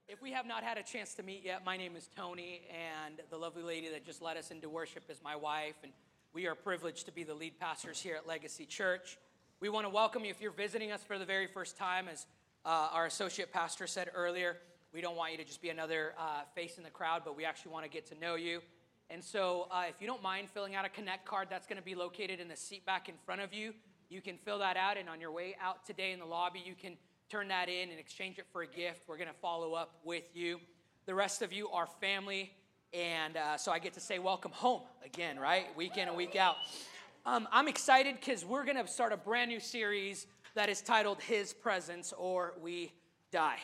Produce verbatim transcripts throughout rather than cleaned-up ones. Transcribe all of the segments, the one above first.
If we have not had a chance to meet yet, my name is Tony, and the lovely lady that just led us into worship is my wife, and we are privileged to be the lead pastors here at Legacy Church. We want to welcome you if you're visiting us for the very first time. As uh, our associate pastor said earlier, we don't want you to just be another uh, face in the crowd, but we actually want to get to know you. And so uh, if you don't mind filling out a Connect card, that's going to be located in the seat back in front of you. You can fill that out, and on your way out today in the lobby, you can turn that in and exchange it for a gift. We're going to follow up with you. The rest of you are family, and uh, so I get to say welcome home again, right? Week in and week out. Um, I'm excited because we're going to start a brand new series that is titled His Presence or We Die.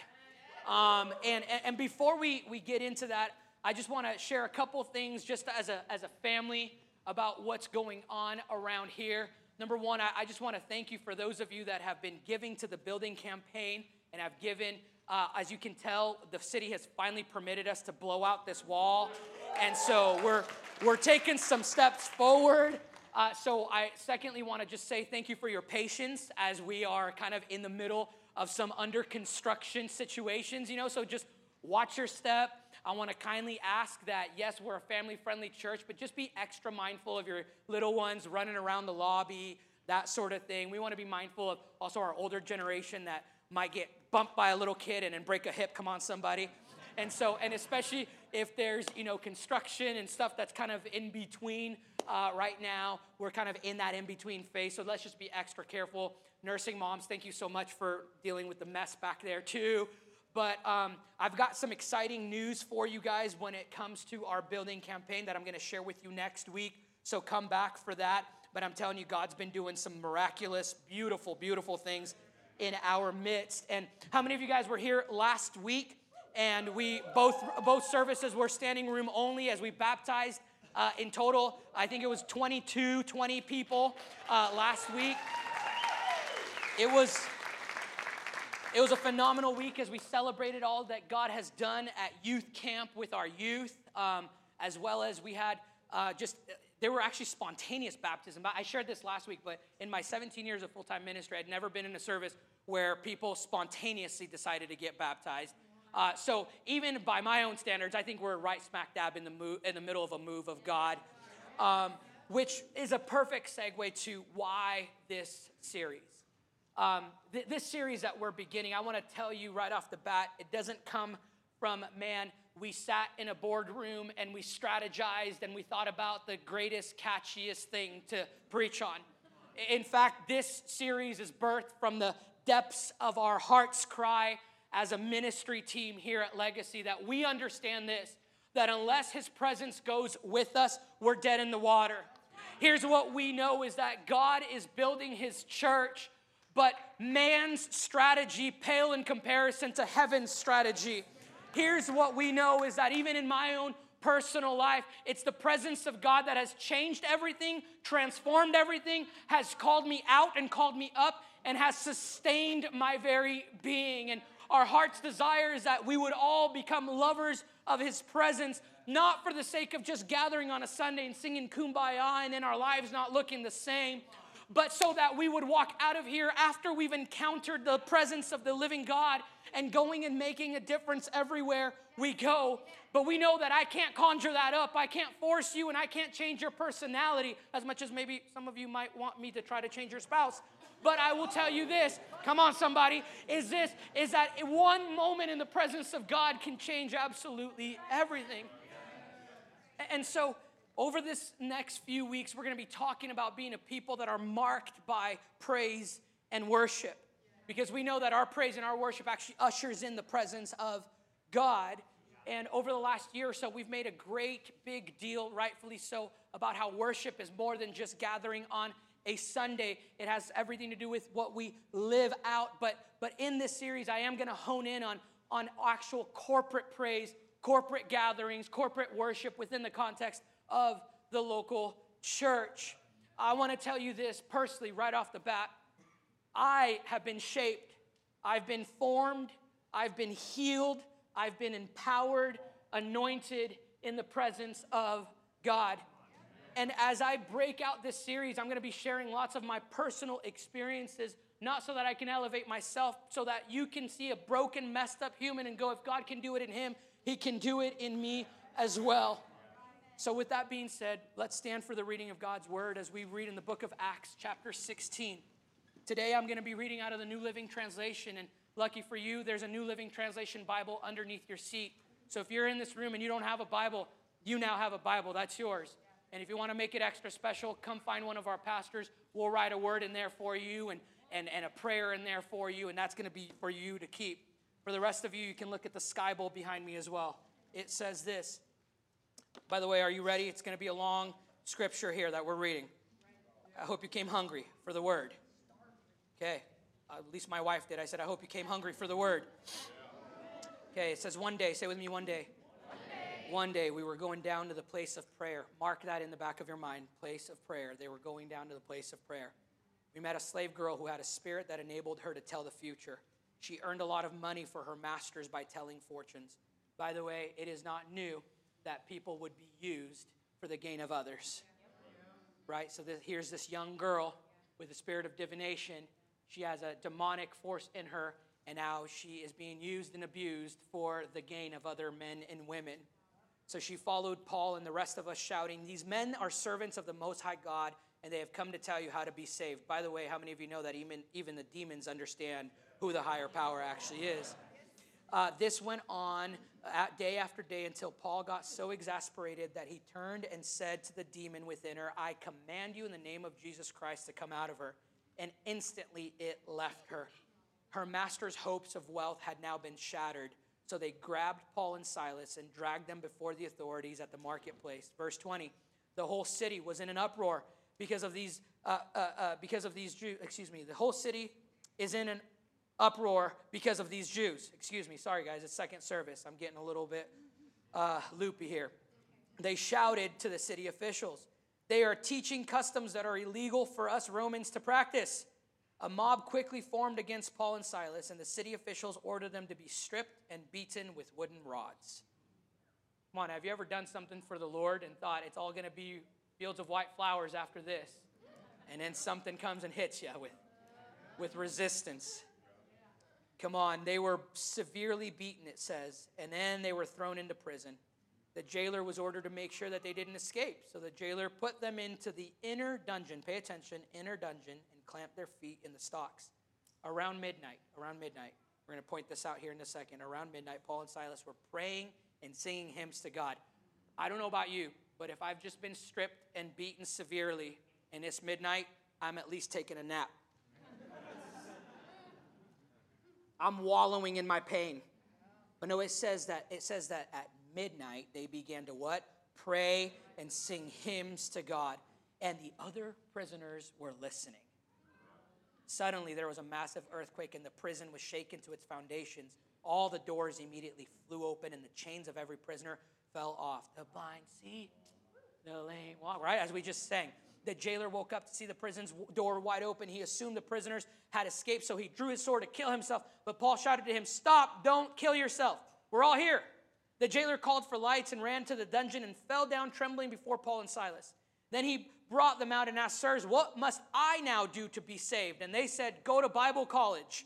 Um, and, and before we, we get into that, I just want to share a couple things just as a, as a family about what's going on around here. Number one, I, I just want to thank you for those of you that have been giving to the building campaign and have given. Uh, as you can tell, the city has finally permitted us to blow out this wall. And so we're, we're taking some steps forward. Uh, so I secondly want to just say thank you for your patience as we are kind of in the middle of some under construction situations, you know, so just watch your step. I want to kindly ask that, yes, we're a family-friendly church, but just be extra mindful of your little ones running around the lobby, that sort of thing. We want to be mindful of also our older generation that might get bumped by a little kid and then break a hip. Come on, somebody. And so, and especially if there's, you know, construction and stuff that's kind of in between uh, right now. We're kind of in that in-between phase, so let's just be extra careful. Nursing moms, thank you so much for dealing with the mess back there too. But um, I've got some exciting news for you guys when it comes to our building campaign that I'm going to share with you next week. So come back for that. But I'm telling you, God's been doing some miraculous, beautiful, beautiful things in our midst. And how many of you guys were here last week? And we both both services were standing room only as we baptized uh, in total. I think it was twenty-two, twenty people uh, last week. It was... It was a phenomenal week as we celebrated all that God has done at youth camp with our youth, um, as well as we had uh, just, there were actually spontaneous baptism. I shared this last week, but in my seventeen years of full-time ministry, I'd never been in a service where people spontaneously decided to get baptized. Uh, so even by my own standards, I think we're right smack dab in the, move, in the middle of a move of God, um, which is a perfect segue to why this series. Um, th- this series that we're beginning, I want to tell you right off the bat, it doesn't come from man. We sat in a boardroom and we strategized and we thought about the greatest, catchiest thing to preach on. In fact, this series is birthed from the depths of our heart's cry as a ministry team here at Legacy, that we understand this, that unless his presence goes with us, we're dead in the water. Here's what we know is that God is building his church, but man's strategy pale in comparison to heaven's strategy. Here's what we know is that even in my own personal life, it's the presence of God that has changed everything, transformed everything, has called me out and called me up, and has sustained my very being. And our heart's desire is that we would all become lovers of his presence, not for the sake of just gathering on a Sunday and singing Kumbaya and then our lives not looking the same, but so that we would walk out of here after we've encountered the presence of the living God and going and making a difference everywhere we go. But we know that I can't conjure that up. I can't force you, and I can't change your personality as much as maybe some of you might want me to try to change your spouse. But I will tell you this, come on somebody, is this, is that one moment in the presence of God can change absolutely everything. And so, over this next few weeks, we're going to be talking about being a people that are marked by praise and worship. Because we know that our praise and our worship actually ushers in the presence of God. And over the last year or so, we've made a great big deal, rightfully so, about how worship is more than just gathering on a Sunday. It has everything to do with what we live out. But, but in this series, I am going to hone in on, on actual corporate praise, corporate gatherings, corporate worship within the context of the local church. I want to tell you this personally right off the bat. I have been shaped. I've been formed. I've been healed. I've been empowered, anointed in the presence of God. And as I break out this series, I'm going to be sharing lots of my personal experiences, not so that I can elevate myself, so that you can see a broken, messed up human and go, if God can do it in him, he can do it in me as well. So with that being said, let's stand for the reading of God's word as we read in the book of Acts, chapter sixteen. Today I'm going to be reading out of the New Living Translation, and lucky for you, there's a New Living Translation Bible underneath your seat. So if you're in this room and you don't have a Bible, you now have a Bible. That's yours. And if you want to make it extra special, come find one of our pastors. We'll write a word in there for you and, and, and a prayer in there for you, and that's going to be for you to keep. For the rest of you, you can look at the sky bowl behind me as well. It says this. By the way, are you ready? It's going to be a long scripture here that we're reading. I hope you came hungry for the word. Okay. Uh, at least my wife did. I said, I hope you came hungry for the word. Okay, it says one day. Say with me, one day. One day. One day we were going down to the place of prayer. Mark that in the back of your mind. Place of prayer. They were going down to the place of prayer. We met a slave girl who had a spirit that enabled her to tell the future. She earned a lot of money for her masters by telling fortunes. By the way, it is not new that people would be used for the gain of others. Right? So this, here's this young girl with a spirit of divination. She has a demonic force in her, and now she is being used and abused for the gain of other men and women. So she followed Paul and the rest of us shouting, these men are servants of the Most High God, and they have come to tell you how to be saved. By the way, how many of you know that even, even the demons understand who the higher power actually is? Uh, this went on at day after day until Paul got so exasperated that he turned and said to the demon within her, I command you in the name of Jesus Christ to come out of her. And instantly it left her. Her master's hopes of wealth had now been shattered. So they grabbed Paul and Silas and dragged them before the authorities at the marketplace. Verse twenty, the whole city was in an uproar because of these, uh, uh, uh, because of these Jews, excuse me, the whole city is in an uproar because of these Jews. Excuse me, sorry guys, it's second service. I'm getting a little bit uh, loopy here. They shouted to the city officials, they are teaching customs that are illegal for us Romans to practice. A mob quickly formed against Paul and Silas, and the city officials ordered them to be stripped and beaten with wooden rods. Come on, have you ever done something for the Lord and thought it's all going to be fields of white flowers after this? And then something comes and hits you with, with resistance. Come on, they were severely beaten, it says, and then they were thrown into prison. The jailer was ordered to make sure that they didn't escape. So the jailer put them into the inner dungeon, pay attention, inner dungeon, and clamped their feet in the stocks. Around midnight, around midnight, we're going to point this out here in a second. Around midnight, Paul and Silas were praying and singing hymns to God. I don't know about you, but if I've just been stripped and beaten severely and it's midnight, I'm at least taking a nap. I'm wallowing in my pain. But no, it says that it says that at midnight they began to what? Pray and sing hymns to God. And the other prisoners were listening. Suddenly there was a massive earthquake and the prison was shaken to its foundations. All the doors immediately flew open and the chains of every prisoner fell off. The blind see, the lame walk, right? As we just sang. The jailer woke up to see the prison's door wide open. He assumed the prisoners had escaped, so he drew his sword to kill himself. But Paul shouted to him, stop, don't kill yourself. We're all here. The jailer called for lights and ran to the dungeon and fell down trembling before Paul and Silas. Then he brought them out and asked, sirs, what must I now do to be saved? And they said, go to Bible college.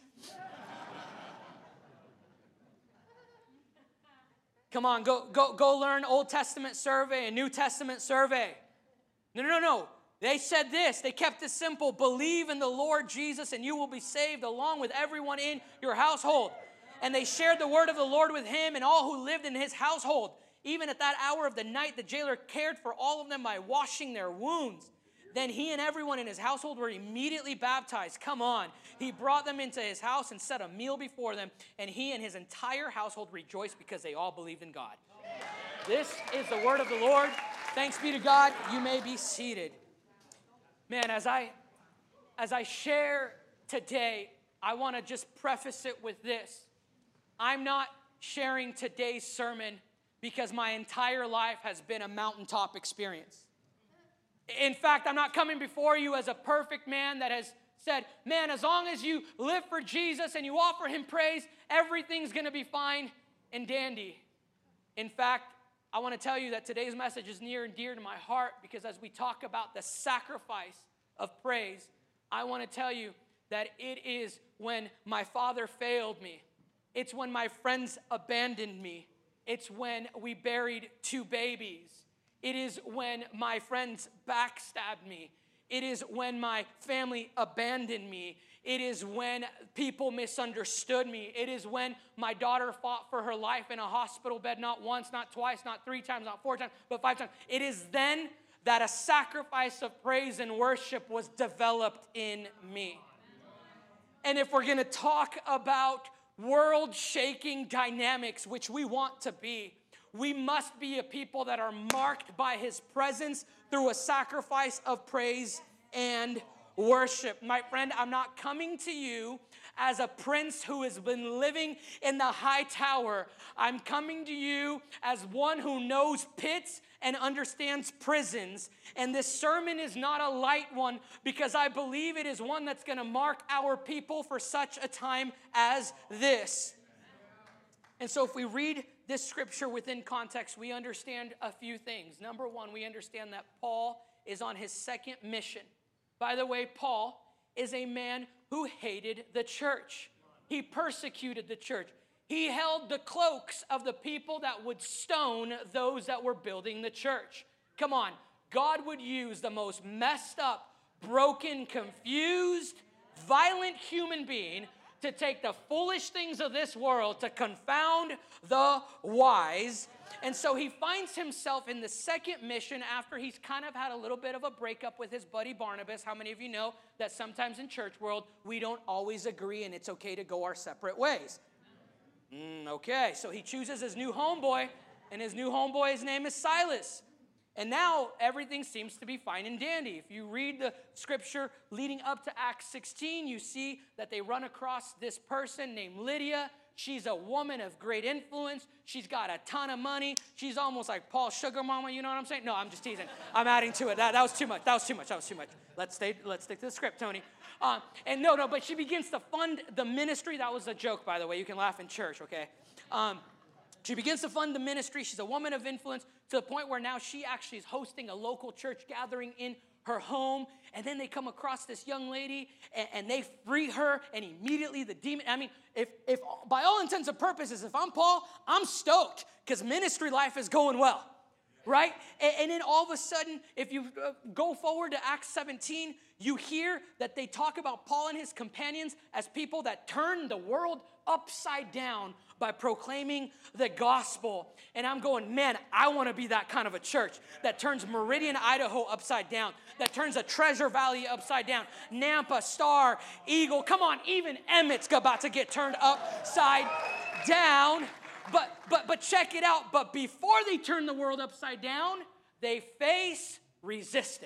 Come on, go, go, go learn Old Testament survey and New Testament survey. No, no, no, no. They said this. They kept it simple. Believe in the Lord Jesus and you will be saved along with everyone in your household. And they shared the word of the Lord with him and all who lived in his household. Even at that hour of the night, the jailer cared for all of them by washing their wounds. Then he and everyone in his household were immediately baptized. Come on. He brought them into his house and set a meal before them. And he and his entire household rejoiced because they all believed in God. This is the word of the Lord. Thanks be to God. You may be seated. Man, as I, as I share today, I want to just preface it with this. I'm not sharing today's sermon because my entire life has been a mountaintop experience. In fact, I'm not coming before you as a perfect man that has said, man, as long as you live for Jesus and you offer him praise, everything's going to be fine and dandy. In fact, I want to tell you that today's message is near and dear to my heart because as we talk about the sacrifice of praise, I want to tell you that it is when my father failed me. It's when my friends abandoned me. It's when we buried two babies. It is when my friends backstabbed me. It is when my family abandoned me. It is when people misunderstood me. It is when my daughter fought for her life in a hospital bed, not once, not twice, not three times, not four times, but five times. It is then that a sacrifice of praise and worship was developed in me. And if we're going to talk about world-shaking dynamics, which we want to be, we must be a people that are marked by his presence through a sacrifice of praise and worship. My friend, I'm not coming to you as a prince who has been living in the high tower. I'm coming to you as one who knows pits and understands prisons. And this sermon is not a light one because I believe it is one that's going to mark our people for such a time as this. And so if we read this scripture within context, we understand a few things. Number one, we understand that Paul is on his second mission. By the way, Paul is a man who hated the church. He persecuted the church. He held the cloaks of the people that would stone those that were building the church. Come on, God would use the most messed up, broken, confused, violent human being to take the foolish things of this world to confound the wise. And so he finds himself in the second mission after he's kind of had a little bit of a breakup with his buddy Barnabas. How many of you know that sometimes in church world, we don't always agree and it's okay to go our separate ways? Mm, okay, so he chooses his new homeboy, and his new homeboy's name is Silas. And now everything seems to be fine and dandy. If you read the scripture leading up to Acts sixteen, you see that they run across this person named Lydia. She's a woman of great influence. She's got a ton of money. She's almost like Paul's sugar mama, you know what I'm saying? No, I'm just teasing. I'm adding to it. That, that was too much. That was too much. That was too much. Let's stay. Let's stick to the script, Tony. Uh, and no, no, but she begins to fund the ministry. That was a joke, by the way. You can laugh in church, okay? Um, She begins to fund the ministry. She's a woman of influence to the point where now she actually is hosting a local church gathering in her home. And then they come across this young lady and, and they free her, and immediately the demon, I mean, if, if by all intents and purposes, if I'm Paul, I'm stoked because ministry life is going well, right? And, and then all of a sudden, if you uh, go forward to Acts seventeen, you hear that they talk about Paul and his companions as people that turn the world upside down by proclaiming the gospel. And I'm going, man, I want to be that kind of a church that turns Meridian, Idaho upside down, that turns a Treasure Valley upside down, Nampa, Star, Eagle. Come on, even Emmett's about to get turned upside down. But but but check it out. But before they turn the world upside down, they face resistance.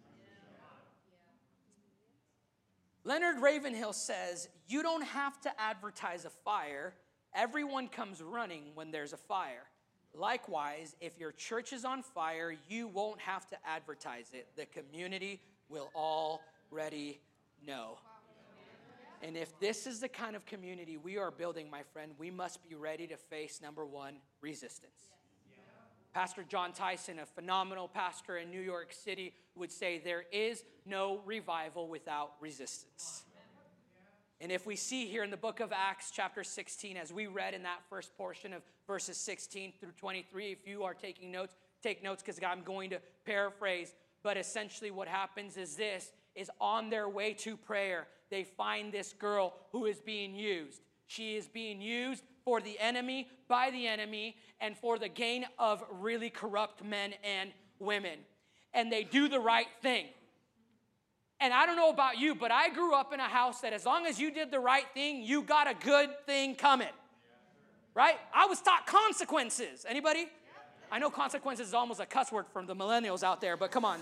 Leonard Ravenhill says, you don't have to advertise a fire. Everyone comes running when there's a fire. Likewise, if your church is on fire, you won't have to advertise it. The community will already know. And if this is the kind of community we are building, my friend, we must be ready to face, number one, resistance. Pastor John Tyson, a phenomenal pastor in New York City, would say there is no revival without resistance. And if we see here in the book of Acts chapter sixteen, as we read in that first portion of verses sixteen through twenty-three, if you are taking notes, take notes because I'm going to paraphrase. But essentially what happens is this, is on their way to prayer, they find this girl who is being used. She is being used for the enemy, by the enemy, and for the gain of really corrupt men and women. And they do the right thing. And I don't know about you, but I grew up in a house that as long as you did the right thing, you got a good thing coming. Right? I was taught consequences. Anybody? I know consequences is almost a cuss word from the millennials out there, but come on.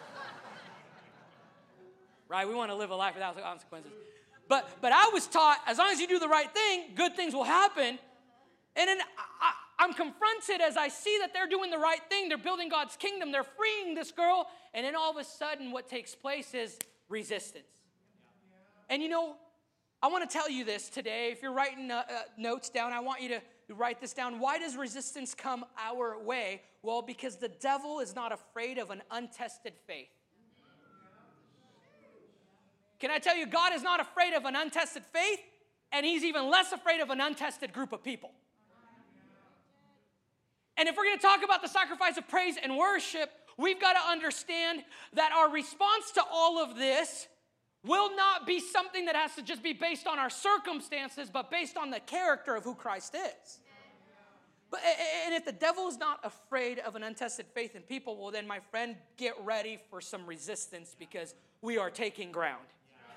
Right? We want to live a life without consequences. But but I was taught as long as you do the right thing, good things will happen. And then I, I, I'm confronted as I see that they're doing the right thing. They're building God's kingdom. They're freeing this girl. And then all of a sudden what takes place is resistance. And you know, I want to tell you this today. If you're writing uh, uh, notes down, I want you to write this down. Why does resistance come our way? Well, because the devil is not afraid of an untested faith. can I tell you, God is not afraid of an untested faith, and he's even less afraid of an untested group of people. And if we're going to talk about the sacrifice of praise and worship, we've got to understand that our response to all of this will not be something that has to just be based on our circumstances, but based on the character of who Christ is. But, and if the devil is not afraid of an untested faith in people, well then, my friend, get ready for some resistance because we are taking ground.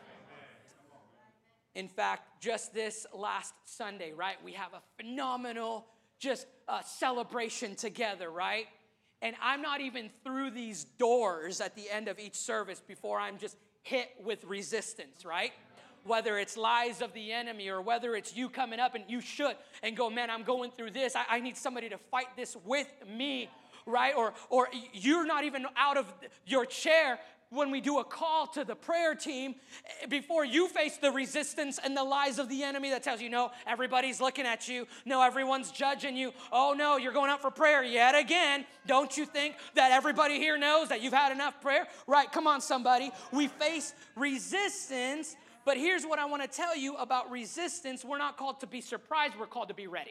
In fact, just this last Sunday, right, we have a phenomenal just uh, celebration together, right? And I'm not even through these doors at the end of each service before I'm just hit with resistance, right? Whether it's lies of the enemy or whether it's you coming up and you should and go, man, I'm going through this. I, I need somebody to fight this with me, right? Or, or you're not even out of your chair when we do a call to the prayer team before you face the resistance and the lies of the enemy that tells you, no, everybody's looking at you. No, everyone's judging you. Oh, no, you're going out for prayer yet again. Don't you think that everybody here knows that you've had enough prayer? Right, come on, somebody. We face resistance, but here's what I want to tell you about resistance. We're not called to be surprised. We're called to be ready.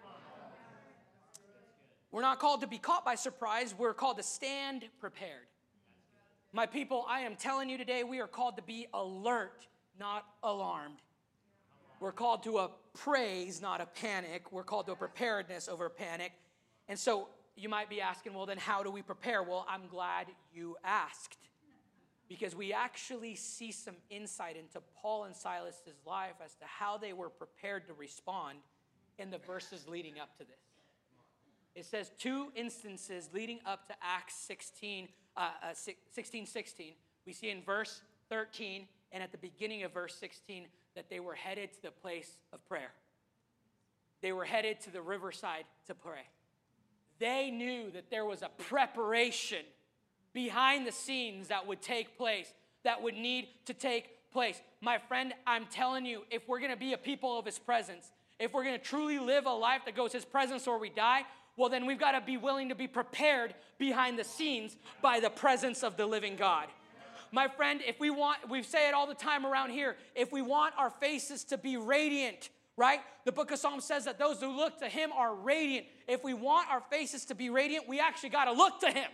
We're not called to be caught by surprise. We're called to stand prepared. My people, I am telling you today, we are called to be alert, not alarmed. We're called to a praise, not a panic. We're called to a preparedness over panic. And so you might be asking, well, then how do we prepare? Well, I'm glad you asked, because we actually see some insight into Paul and Silas's life as to how they were prepared to respond in the verses leading up to this. It says two instances leading up to Acts sixteen, uh, uh, sixteen, sixteen. We see in verse thirteen and at the beginning of verse sixteen that they were headed to the place of prayer. They were headed to the riverside to pray. They knew that there was a preparation behind the scenes that would take place, that would need to take place. My friend, I'm telling you, if we're going to be a people of his presence, if we're going to truly live a life that goes his presence or we die, well, then we've got to be willing to be prepared behind the scenes by the presence of the living God. My friend, if we want, we say it all the time around here, if we want our faces to be radiant, right? The book of Psalms says that those who look to him are radiant. If we want our faces to be radiant, we actually got to look to him.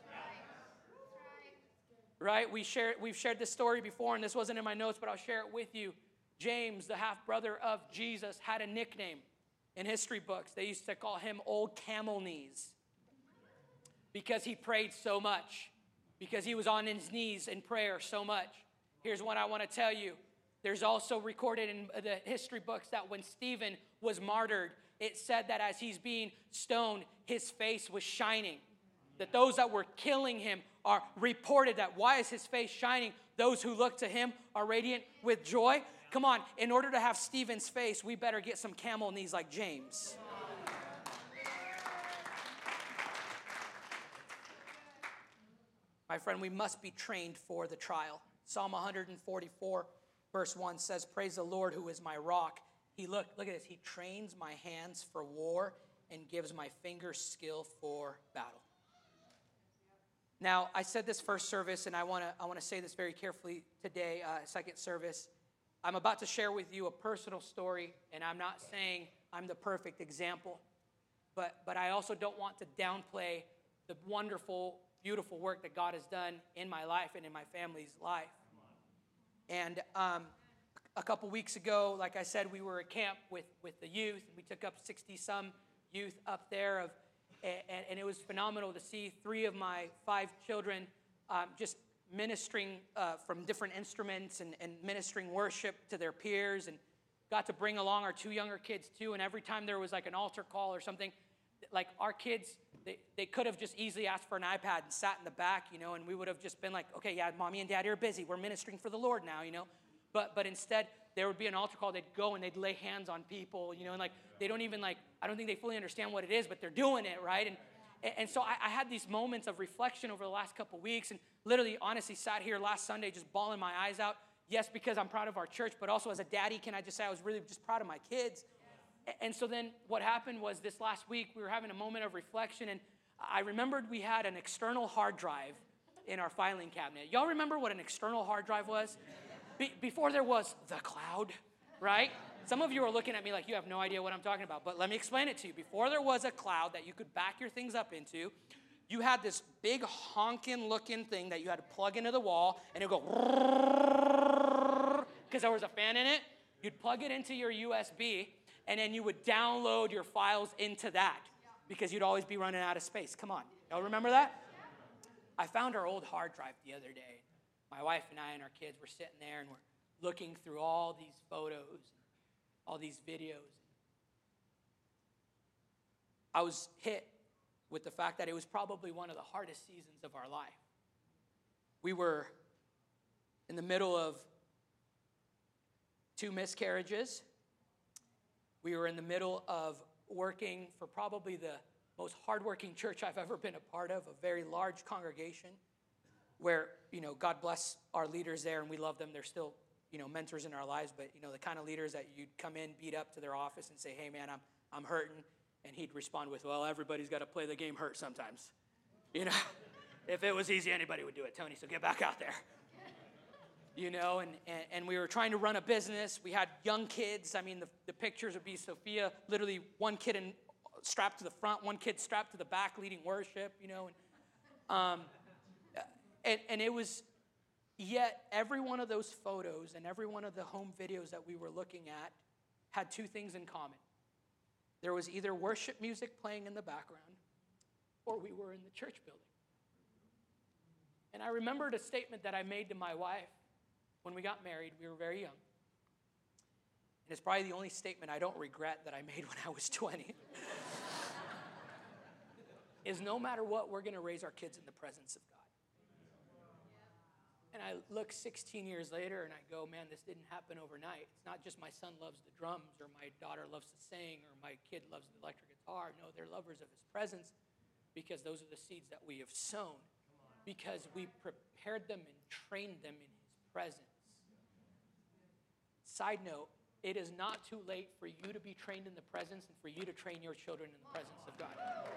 Right? We share, we've shared this story before, and this wasn't in my notes, but I'll share it with you. James, the half-brother of Jesus, had a nickname. In history books, they used to call him Old Camel Knees because he prayed so much, because he was on his knees in prayer so much. Here's what I want to tell you. There's also recorded in the history books that when Stephen was martyred, it said that as he's being stoned, his face was shining. That those that were killing him are reported that why is his face shining? Those who look to him are radiant with joy. Come on, in order to have Stephen's face, we better get some camel knees like James. My friend, we must be trained for the trial. Psalm one forty-four, verse one says, praise the Lord who is my rock. He look, look at this. He trains my hands for war and gives my fingers skill for battle. Now, I said this first service, and I want to I want to say this very carefully today, uh, second service. I'm about to share with you a personal story, and I'm not saying I'm the perfect example, but, but I also don't want to downplay the wonderful, beautiful work that God has done in my life and in my family's life. And um, a couple weeks ago, like I said, we were at camp with, with the youth. We took up sixty-some youth up there, of, and, and it was phenomenal to see three of my five children um, just ministering uh, from different instruments and, and ministering worship to their peers, and got to bring along our two younger kids too. And every time there was like an altar call or something, like our kids, they, they could have just easily asked for an iPad and sat in the back, you know, and we would have just been like, okay, yeah, mommy and daddy are busy. We're ministering for the Lord now, you know. But but instead, there would be an altar call. They'd go and they'd lay hands on people, you know, and like they don't even like, I don't think they fully understand what it is, but they're doing it, right? And And so I, I had these moments of reflection over the last couple weeks, and literally, honestly, sat here last Sunday just bawling my eyes out. Yes, because I'm proud of our church, but also as a daddy, can I just say I was really just proud of my kids. And so then what happened was this last week, we were having a moment of reflection, and I remembered we had an external hard drive in our filing cabinet. Y'all remember what an external hard drive was? Be- before there was the cloud, right? Some of you are looking at me like you have no idea what I'm talking about, but let me explain it to you. Before there was a cloud that you could back your things up into, you had this big honking looking thing that you had to plug into the wall, and it would go, because there was a fan in it. You'd plug it into your U S B, and then you would download your files into that, because you'd always be running out of space. Come on. Y'all remember that? I found our old hard drive the other day. My wife and I and our kids were sitting there, and we're looking through all these photos, all these videos. I was hit with the fact that it was probably one of the hardest seasons of our life. We were in the middle of two miscarriages. We were in the middle of working for probably the most hardworking church I've ever been a part of, a very large congregation where, you know, God bless our leaders there, and we love them. They're still, you know, mentors in our lives, but, you know, the kind of leaders that you'd come in, beat up to their office and say, hey, man, I'm I'm hurting. And he'd respond with, well, everybody's got to play the game hurt sometimes. You know, if it was easy, anybody would do it, Tony, so get back out there. You know, and, and, and we were trying to run a business. We had young kids. I mean, the, the pictures would be Sophia, literally one kid in, strapped to the front, one kid strapped to the back leading worship, you know. And, um, and, and it was, yet every one of those photos and every one of the home videos that we were looking at had two things in common. There was either worship music playing in the background, or we were in the church building. And I remembered a statement that I made to my wife when we got married. We were very young. And it's probably the only statement I don't regret that I made when I was twenty. Is no matter what, we're going to raise our kids in the presence of God. And I look sixteen years later and I go, man, this didn't happen overnight. It's not just my son loves the drums or my daughter loves to sing or my kid loves the electric guitar. No, they're lovers of his presence, because those are the seeds that we have sown, because we prepared them and trained them in his presence. Side note, it is not too late for you to be trained in the presence and for you to train your children in the presence of God.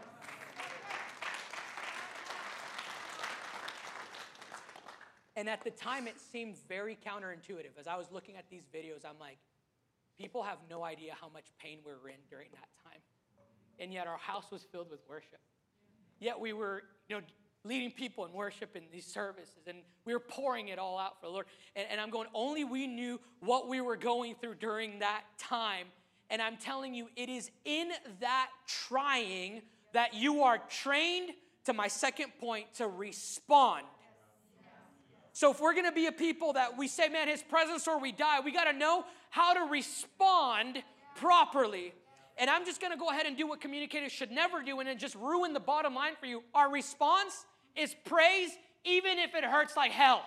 And at the time, it seemed very counterintuitive. As I was looking at these videos, I'm like, people have no idea how much pain we were in during that time. And yet our house was filled with worship. Yet we were, you know, leading people in worship in these services, and we were pouring it all out for the Lord. And, and I'm going, only we knew what we were going through during that time. And I'm telling you, it is in that trying that you are trained, to my second point, to respond. So if we're going to be a people that we say, man, his presence or we die, we got to know how to respond properly. And I'm just going to go ahead and do what communicators should never do and then just ruin the bottom line for you. Our response is praise, even if it hurts like hell.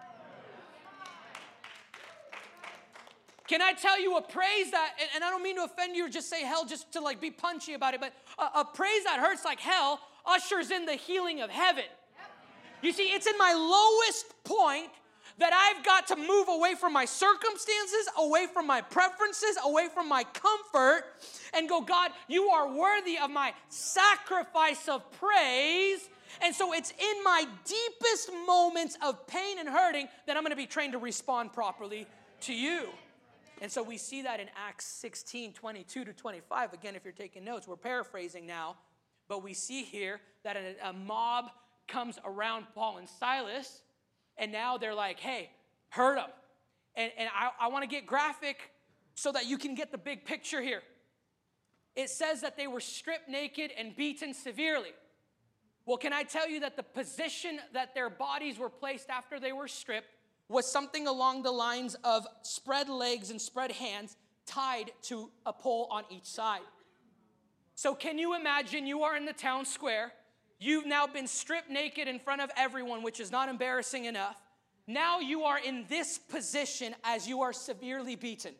Can I tell you a praise that, and I don't mean to offend you or just say hell just to like be punchy about it, but a, a praise that hurts like hell ushers in the healing of heaven. You see, it's in my lowest point that I've got to move away from my circumstances, away from my preferences, away from my comfort, and go, God, you are worthy of my sacrifice of praise. And so it's in my deepest moments of pain and hurting that I'm going to be trained to respond properly to you. And so we see that in Acts sixteen, twenty-two to twenty-five. Again, if you're taking notes, we're paraphrasing now. But we see here that a, a mob comes around Paul and Silas, and now they're like, hey, hurt them. And, and I, I want to get graphic so that you can get the big picture here. It says that they were stripped naked and beaten severely. Well, can I tell you that the position that their bodies were placed after they were stripped was something along the lines of spread legs and spread hands tied to a pole on each side. So can you imagine you are in the town square. You've now been stripped naked in front of everyone, which is not embarrassing enough. Now you are in this position as you are severely beaten.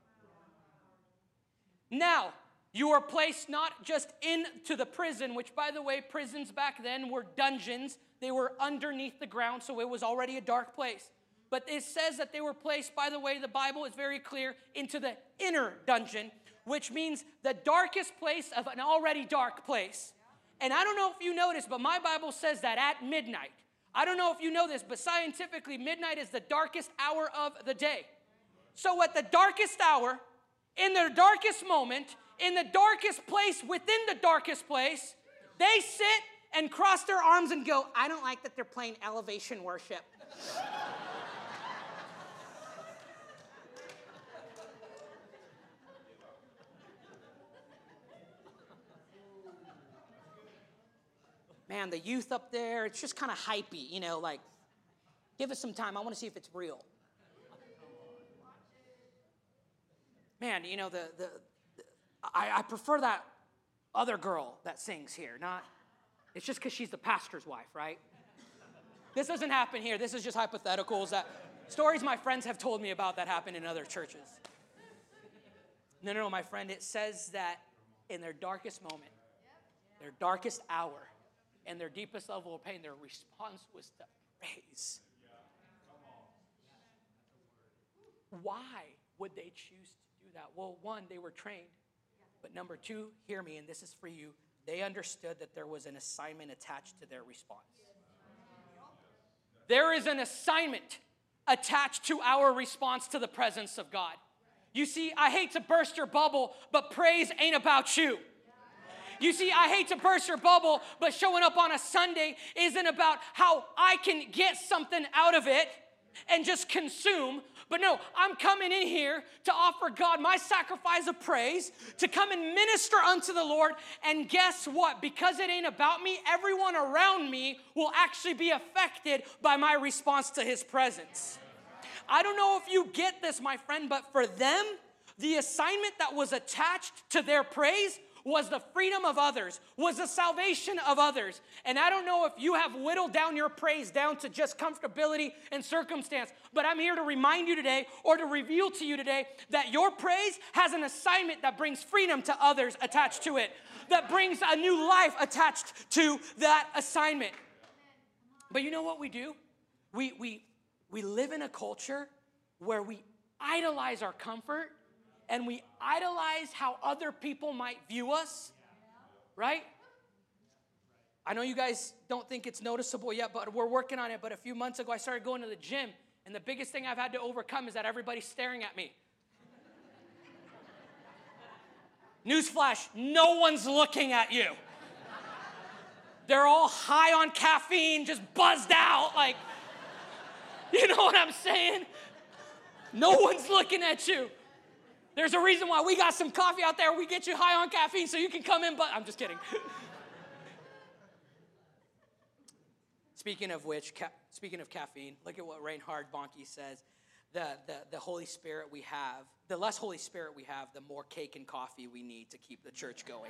Now, you are placed not just into the prison, which, by the way, prisons back then were dungeons. They were underneath the ground, so it was already a dark place. But it says that they were placed, by the way, the Bible is very clear, into the inner dungeon, which means the darkest place of an already dark place. And I don't know if you noticed, but my Bible says that at midnight, I don't know if you know this, but scientifically, midnight is the darkest hour of the day. So at the darkest hour, in their darkest moment, in the darkest place within the darkest place, they sit and cross their arms and go, I don't like that they're playing elevation worship. Man, the youth up there, it's just kind of hypey, you know, like, give us some time. I want to see if it's real. Man, you know, the, the, the I, I prefer that other girl that sings here, not, it's just because she's the pastor's wife, right? This doesn't happen here. This is just hypotheticals, that stories my friends have told me about that happen in other churches. No, no, no, my friend, it says that in their darkest moment, their darkest hour, and their deepest level of pain, their response was to praise. Why would they choose to do that? Well, one, they were trained. But number two, hear me, and this is for you. They understood that there was an assignment attached to their response. There is an assignment attached to our response to the presence of God. You see, I hate to burst your bubble, but praise ain't about you. You see, I hate to burst your bubble, but showing up on a Sunday isn't about how I can get something out of it and just consume. But no, I'm coming in here to offer God my sacrifice of praise, to come and minister unto the Lord. And guess what? Because it ain't about me, everyone around me will actually be affected by my response to his presence. I don't know if you get this, my friend, but for them, the assignment that was attached to their praise was the freedom of others, was the salvation of others. And I don't know if you have whittled down your praise down to just comfortability and circumstance, but I'm here to remind you today, or to reveal to you today, that your praise has an assignment that brings freedom to others attached to it, that brings a new life attached to that assignment. But you know what we do? We, we, we live in a culture where we idolize our comfort, and we idolize how other people might view us, right? I know you guys don't think it's noticeable yet, but we're working on it. But a few months ago, I started going to the gym, and the biggest thing I've had to overcome is that everybody's staring at me. Newsflash, no one's looking at you. They're all high on caffeine, just buzzed out, like, you know what I'm saying? No one's looking at you. There's a reason why we got some coffee out there. We get you high on caffeine so you can come in, but I'm just kidding. Speaking of which, ca- speaking of caffeine, look at what Reinhard Bonnke says. The, the, the Holy Spirit we have, the less Holy Spirit we have, the more cake and coffee we need to keep the church going.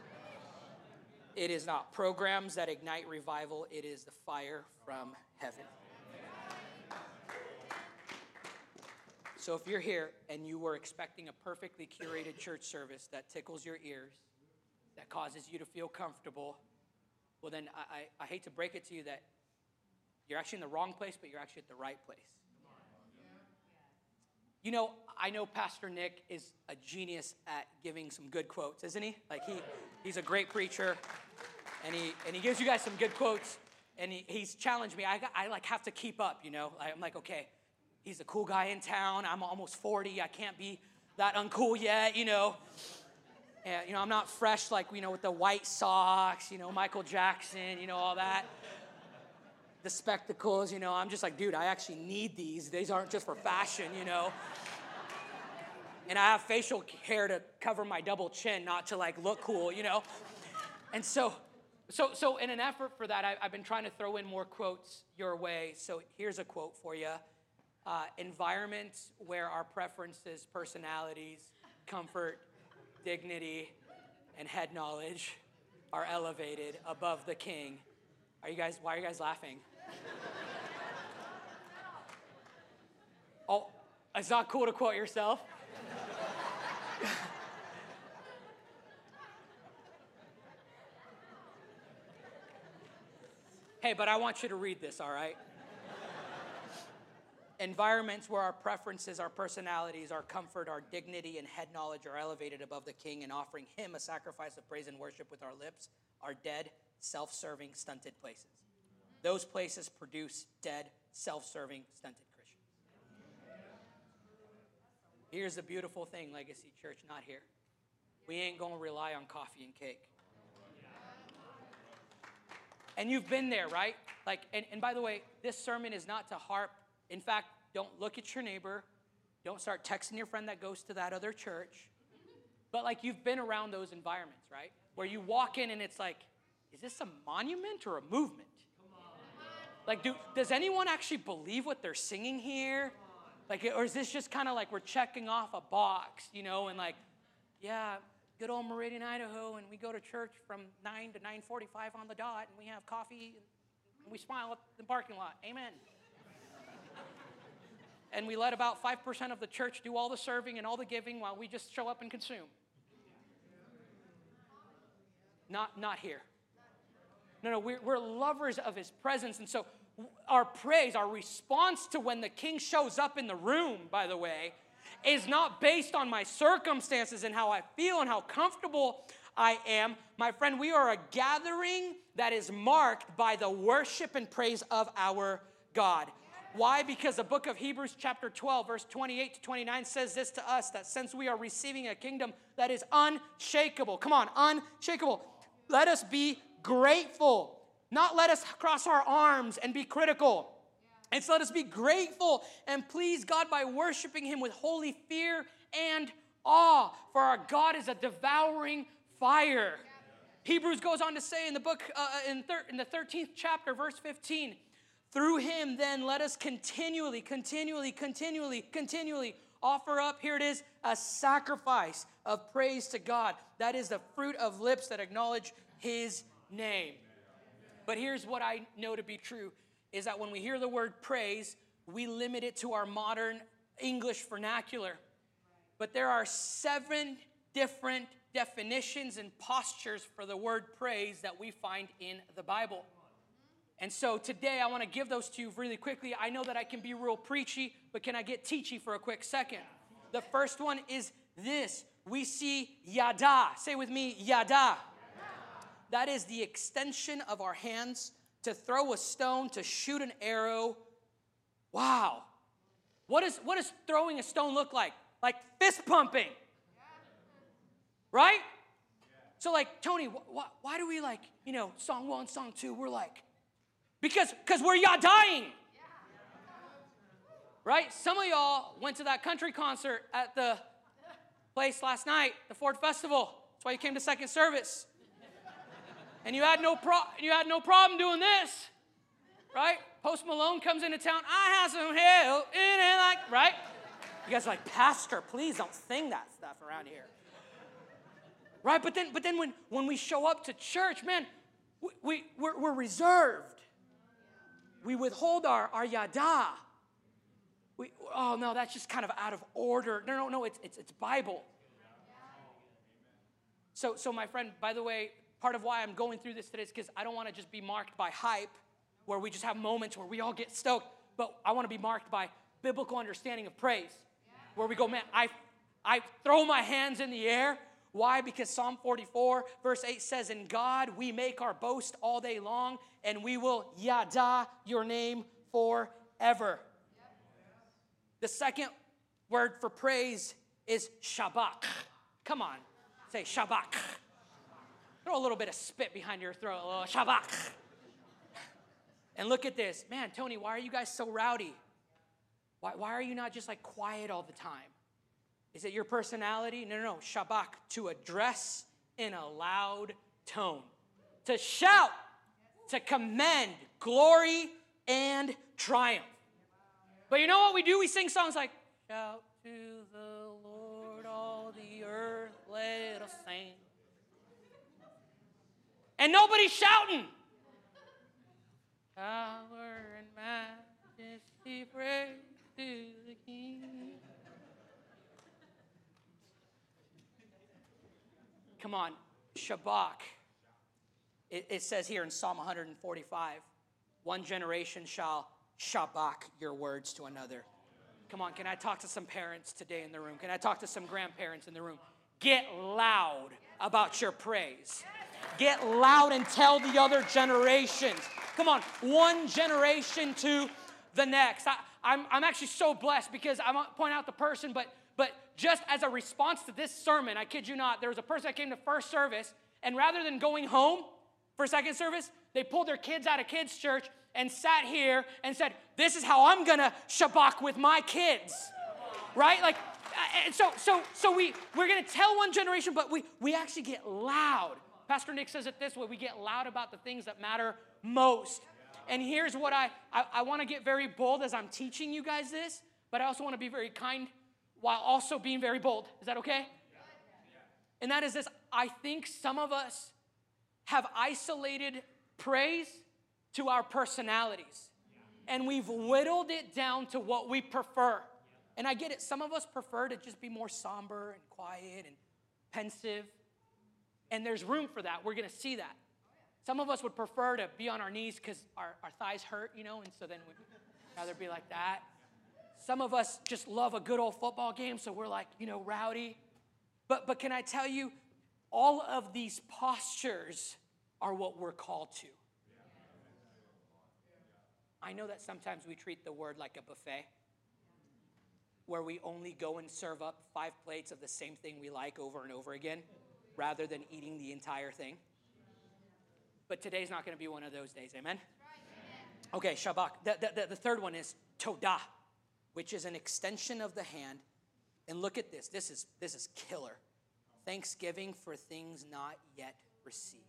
It is not programs that ignite revival. It is the fire from heaven. So if you're here and you were expecting a perfectly curated church service that tickles your ears, that causes you to feel comfortable, well then I, I, I hate to break it to you that you're actually in the wrong place, but you're actually at the right place. You know, I know Pastor Nick is a genius at giving some good quotes, isn't he? Like he, he's a great preacher, and he and he gives you guys some good quotes, and he, he's challenged me. I got, I like have to keep up, you know. I'm like, okay. He's a cool guy in town. I'm almost forty. I can't be that uncool yet, you know. And, you know, I'm not fresh like, you know, with the white socks, you know, Michael Jackson, you know, all that. The spectacles, you know. I'm just like, dude, I actually need these. These aren't just for fashion, you know. And I have facial hair to cover my double chin, not to, like, look cool, you know. And so, so, so in an effort for that, I, I've been trying to throw in more quotes your way. So here's a quote for you. Uh, environments where our preferences, personalities, comfort, dignity, and head knowledge are elevated above the king. Are you guys, why are you guys laughing? Oh, it's not cool to quote yourself. Hey, but I want you to read this, all right? Environments where our preferences, our personalities, our comfort, our dignity, and head knowledge are elevated above the king, and offering him a sacrifice of praise and worship with our lips are dead, self-serving, stunted places. those places produce dead, self-serving, stunted Christians. Here's the beautiful thing, Legacy Church, not here. We ain't going to rely on coffee and cake. And you've been there, right? Like, and, and by the way, this sermon is not to harp. In fact, don't look at your neighbor. Don't start texting your friend that goes to that other church. But like, you've been around those environments, right? Where you walk in and it's like, is this a monument or a movement? Like, do, does anyone actually believe what they're singing here? Like, or is this just kind of like we're checking off a box, you know, and like, yeah, good old Meridian, Idaho, and we go to church from nine to nine forty-five on the dot, and we have coffee, and we smile at the parking lot. Amen. And we let about five percent of the church do all the serving and all the giving while we just show up and consume. Not, not here. No, no, we're, we're lovers of his presence. And so our praise, our response to when the king shows up in the room, by the way, is not based on my circumstances and how I feel and how comfortable I am. My friend, we are a gathering that is marked by the worship and praise of our God. Why? Because the book of Hebrews chapter twelve, verse twenty-eight to twenty-nine says this to us, that since we are receiving a kingdom that is unshakable, come on, unshakable, let us be grateful. Not let us cross our arms and be critical. And so let us be grateful and please God by worshiping him with holy fear and awe. For our God is a devouring fire. Hebrews goes on to say in the book, uh, in, thir- in the thirteenth chapter, verse fifteen, through him then let us continually, continually, continually, continually offer up, here it is, a sacrifice of praise to God. That is the fruit of lips that acknowledge his name. But here's what I know to be true, is that when we hear the word praise, we limit it to our modern English vernacular. But there are seven different definitions and postures for the word praise that we find in the Bible. And so today I want to give those to you really quickly. I know that I can be real preachy, but can I get teachy for a quick second? The first one is this. We see yada. Say with me, yada. That is the extension of our hands to throw a stone, to shoot an arrow. Wow. What, is, what does throwing a stone look like? Like fist pumping. Right? So like, Tony, wh- wh- why do we like, you know, song one, song two, we're like, because because we're yadaing. Right? Some of y'all went to that country concert at the place last night, the Ford Festival. That's why you came to second service. And you had no pro- you had no problem doing this, right? Post Malone comes into town. I have some help in it, like, right? You guys are like, Pastor, please don't sing that stuff around here, right? But then, but then when when we show up to church, man, we, we we're, we're reserved. We withhold our our yada. We, oh no, that's just kind of out of order. No, no, no, it's it's it's Bible. So so my friend, by the way. Part of why I'm going through this today is because I don't want to just be marked by hype, where we just have moments where we all get stoked, but I want to be marked by biblical understanding of praise, where we go, man, I, I throw my hands in the air. Why? Because Psalm forty-four, verse eight says, in God we make our boast all day long, and we will yada your name forever. The second word for praise is shabach. Come on, say shabach. Throw a little bit of spit behind your throat, a little shabach. And look at this. Man, Tony, why are you guys so rowdy? Why, why are you not just like quiet all the time? Is it your personality? No, no, no. Shabach, to address in a loud tone. To shout, to commend glory and triumph. But you know what we do? We sing songs like, shout to the Lord, all the earth, let us sing. And nobody's shouting. Power and majesty, praise to the King. Come on, Shabach. It, it says here in Psalm one forty-five, one generation shall Shabach your words to another. Come on, can I talk to some parents today in the room? Can I talk to some grandparents in the room? Get loud about your praise. Get loud and tell the other generations Come on, one generation to the next. I, I'm, I'm actually so blessed because I won't point out the person, but, but just as a response to this sermon, I kid you not, there was a person that came to first service, and rather than going home for second service, they pulled their kids out of kids' church and sat here and said, this is how I'm going to Shabbat with my kids, right? Like, and so so so we, we're going to tell one generation, but we, we actually get loud. Pastor Nick says it this way, we get loud about the things that matter most. And here's what I, I, I want to get very bold as I'm teaching you guys this, but I also want to be very kind while also being very bold. Is that okay? And that is this, I think some of us have isolated praise to our personalities. And we've whittled it down to what we prefer. And I get it, some of us prefer to just be more somber and quiet and pensive. And there's room for that. We're going to see that. Some of us would prefer to be on our knees because our, our thighs hurt, you know, and so then we'd rather be like that. Some of us just love a good old football game, so we're like, you know, rowdy. But, but can I tell you, all of these postures are what we're called to. I know that sometimes we treat the word like a buffet, where we only go and serve up five plates of the same thing we like over and over again, rather than eating the entire thing. But today's not going to be one of those days, amen? Okay, Shabbat. The, the, the third one is Todah, which is an extension of the hand. And look at this. This is, this is killer. Thanksgiving for things not yet received.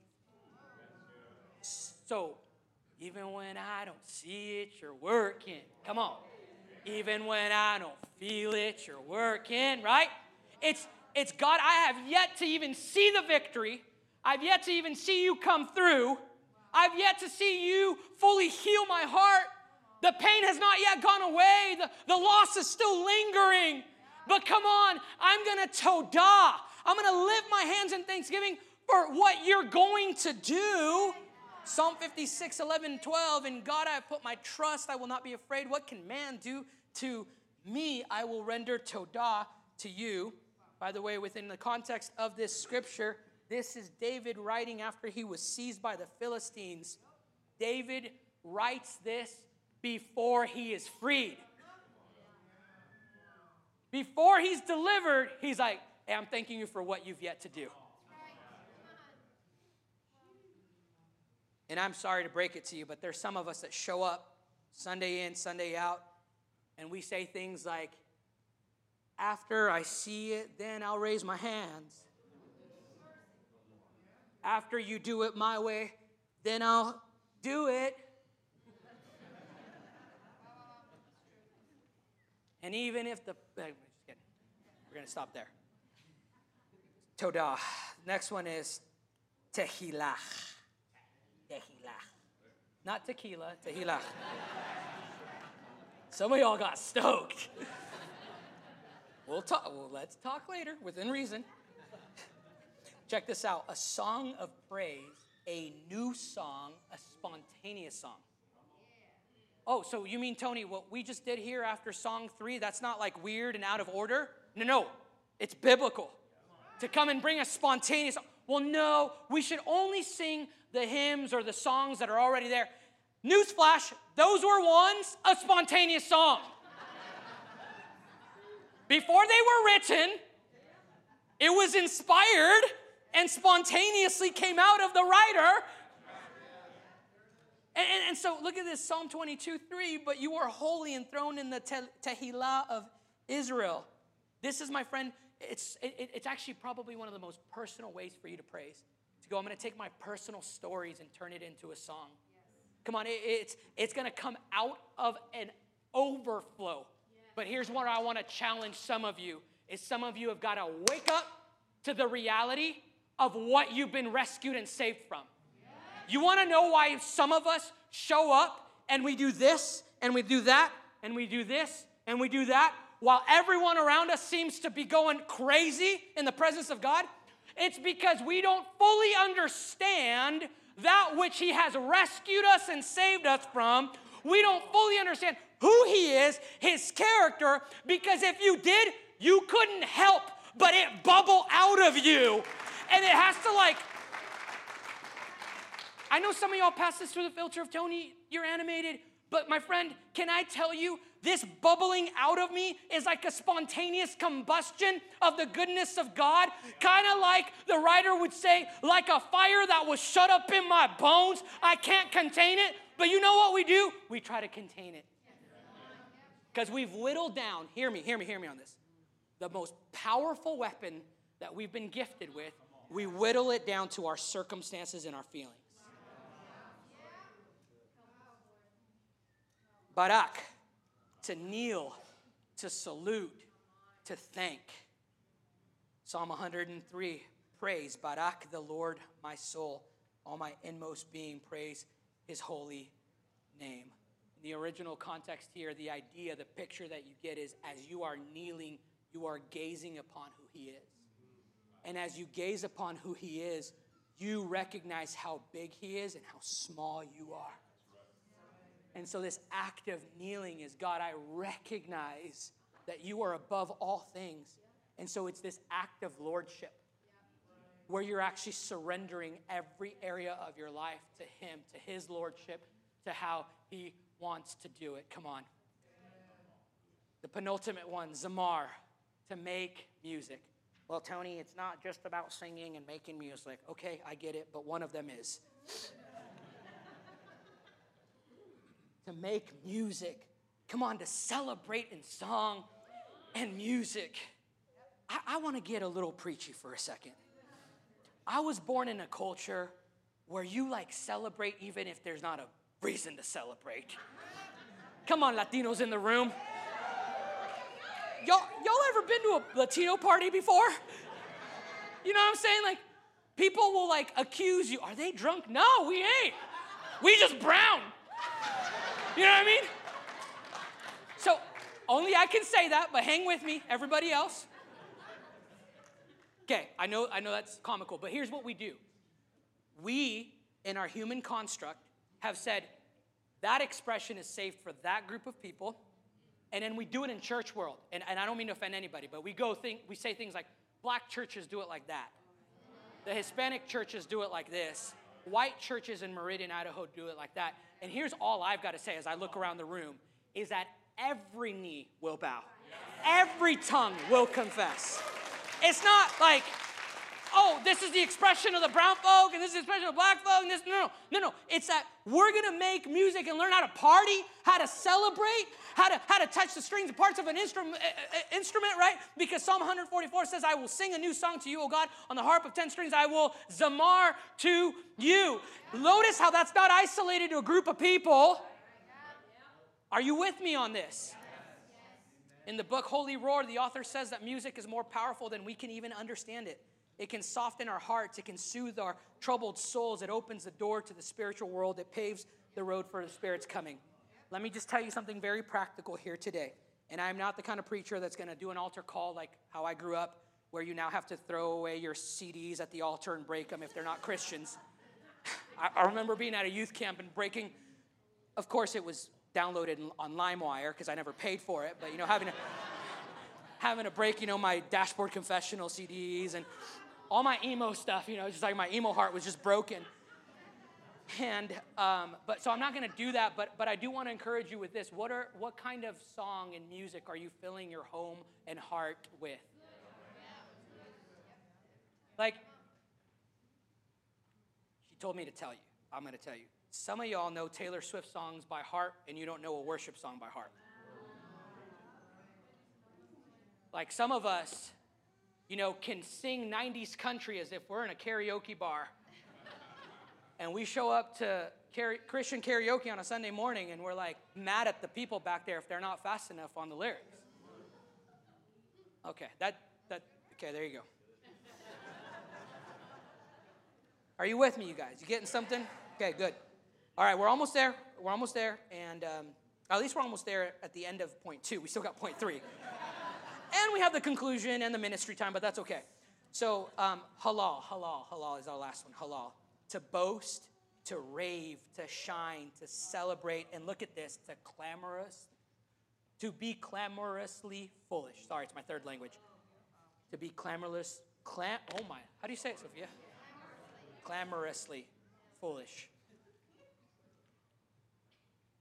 So, even when I don't see it, you're working. Come on. Even when I don't feel it, you're working, right? It's, it's God, I have yet to even see the victory. I've yet to even see you come through. I've yet to see you fully heal my heart. The pain has not yet gone away. The, the loss is still lingering. But come on, I'm going to Todah. I'm going to lift my hands in thanksgiving for what you're going to do. Psalm fifty-six, eleven, twelve, in God I have put my trust. I will not be afraid. What can man do to me? I will render Todah to you. By the way, within the context of this scripture, this is David writing after he was seized by the Philistines. David writes this before he is freed. Before he's delivered, he's like, hey, I'm thanking you for what you've yet to do. And I'm sorry to break it to you, but there's some of us that show up Sunday in, Sunday out, and we say things like, after I see it, then I'll raise my hands. After you do it my way, then I'll do it. And even if the, uh, just kidding. We're going to stop there. Todah. Next one is Tehillah. Tehillah. Not tequila, Tehillah. Some of y'all got stoked. We'll talk, well, let's talk later, within reason. Check this out. A song of praise, a new song, a spontaneous song. Oh, so you mean, Tony, what we just did here after song three, that's not like weird and out of order? No, no, it's biblical. To come and bring a spontaneous, well, no, we should only sing the hymns or the songs that are already there. Newsflash, those were once a spontaneous song. Before they were written, it was inspired and spontaneously came out of the writer. And, and, and so look at this, Psalm twenty-two, three, but you are holy enthroned in the te- Tehillah of Israel. This is, my friend, it's, it, it's actually probably one of the most personal ways for you to praise. To go, I'm going to take my personal stories and turn it into a song. Yes. Come on, it, it's, it's going to come out of an overflow. Yes. But here's what I want to challenge some of you, is some of you have got to wake up to the reality of what you've been rescued and saved from. Yes. You want to know why some of us show up and we do this and we do that and we do this and we do that while everyone around us seems to be going crazy in the presence of God? It's because we don't fully understand that which he has rescued us and saved us from. We don't fully understand who he is, his character, because if you did, you couldn't help but it bubble out of you. And it has to like, I know some of y'all pass this through the filter of Tony, you're animated, but my friend, can I tell you, this bubbling out of me is like a spontaneous combustion of the goodness of God. Kind of like the writer would say, like a fire that was shut up in my bones. I can't contain it. But you know what we do? We try to contain it. Because we've whittled down, hear me, hear me, hear me on this. The most powerful weapon that we've been gifted with, we whittle it down to our circumstances and our feelings. Barak, to kneel, to salute, to thank. Psalm one hundred three, praise Barak the Lord, my soul, all my inmost being, praise his holy name. In the original context here, the idea, the picture that you get is as you are kneeling, you are gazing upon who he is. And as you gaze upon who he is, you recognize how big he is and how small you are. And so this act of kneeling is, God, I recognize that you are above all things. And so it's this act of lordship where you're actually surrendering every area of your life to him, to his lordship, to how he wants to do it. Come on. The penultimate one, Zamar, to make music. Well, Tony, it's not just about singing and making music. Okay, I get it, but one of them is. To make music. Come on, to celebrate in song and music. I, I want to get a little preachy for a second. I was born in a culture where you like celebrate even if there's not a reason to celebrate. Come on, Latinos in the room. Y'all, y'all ever been to a Latino party before? You know what I'm saying? Like, people will like accuse you. Are they drunk? No, we ain't. We just brown. You know what I mean? So only I can say that, but hang with me, everybody else. Okay, I know, I know that's comical, but here's what we do. We, in our human construct, have said that expression is saved for that group of people, and then we do it in church world. And, and I don't mean to offend anybody, but we go think we say things like, black churches do it like that. The Hispanic churches do it like this. White churches in Meridian, Idaho do it like that. And here's all I've got to say as I look around the room, is that every knee will bow. Every tongue will confess. It's not like, oh, this is the expression of the brown folk, and this is the expression of black folk, and this, no, no, no, no. It's that we're going to make music and learn how to party, how to celebrate, how to, how to touch the strings and parts of an instrument, uh, instrument, right? Because Psalm one forty-four says, I will sing a new song to you, O God, on the harp of ten strings. I will zamar to you. Notice how that's not isolated to a group of people. Are you with me on this? In the book Holy Roar, the author says that music is more powerful than we can even understand it. It can soften our hearts. It can soothe our troubled souls. It opens the door to the spiritual world. It paves the road for the Spirit's coming. Let me just tell you something very practical here today. And I'm not the kind of preacher that's going to do an altar call like how I grew up, where you now have to throw away your C Ds at the altar and break them if they're not Christians. I, I remember being at a youth camp and breaking. Of course, it was downloaded on LimeWire because I never paid for it. But, you know, having to, having to break, you know, my Dashboard Confessional C Ds and all my emo stuff, you know, just like my emo heart was just broken. And, um, but so I'm not going to do that, but but I do want to encourage you with this. What are what kind of song and music are you filling your home and heart with? Like, she told me to tell you. I'm going to tell you. Some of y'all know Taylor Swift songs by heart, and you don't know a worship song by heart. Like some of us, you know, can sing nineties country as if we're in a karaoke bar. And we show up to car- Christian karaoke on a Sunday morning, and we're like mad at the people back there if they're not fast enough on the lyrics. Okay, that, that, okay, there you go. Are you with me, you guys? You getting something? Okay, good. All right, we're almost there. We're almost there. And um, at least we're almost there at the end of point two. We still got point three. And we have the conclusion and the ministry time, but that's okay. So um, halal, halal, halal is our last one, halal. To boast, to rave, to shine, to celebrate, and look at this, to clamorous, to be clamorously foolish. Sorry, it's my third language. To be clamorous, clam, oh my, how do you say it, Sophia? Clamorously foolish.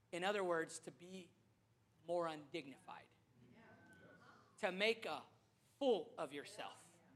In other words, to be more undignified. To make a fool of yourself.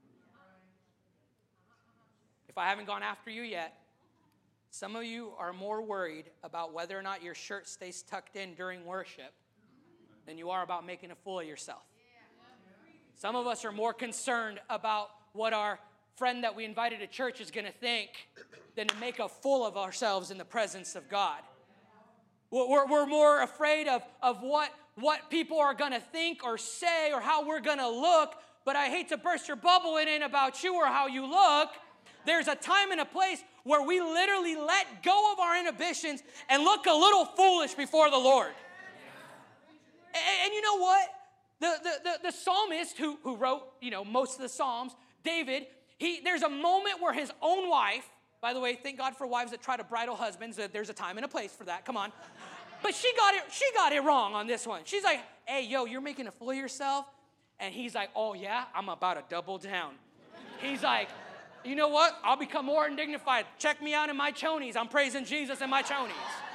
If I haven't gone after you yet, some of you are more worried about whether or not your shirt stays tucked in during worship than you are about making a fool of yourself. Some of us are more concerned about what our friend that we invited to church is going to think than to make a fool of ourselves in the presence of God. We're, we're more afraid of, of what, what people are going to think or say or how we're going to look. But I hate to burst your bubble. It ain't about you or how you look. There's a time and a place where we literally let go of our inhibitions and look a little foolish before the Lord. And, and you know what? The, the, the, the psalmist who, who wrote, you know, most of the Psalms, David, he, there's a moment where his own wife, by the way, thank God for wives that try to bridle husbands. There's a time and a place for that. Come on. But she got it, she got it wrong on this one. She's like, hey, yo, you're making a fool of yourself? And he's like, oh, yeah? I'm about to double down. He's like, you know what? I'll become more undignified. Check me out in my chonies. I'm praising Jesus in my chonies.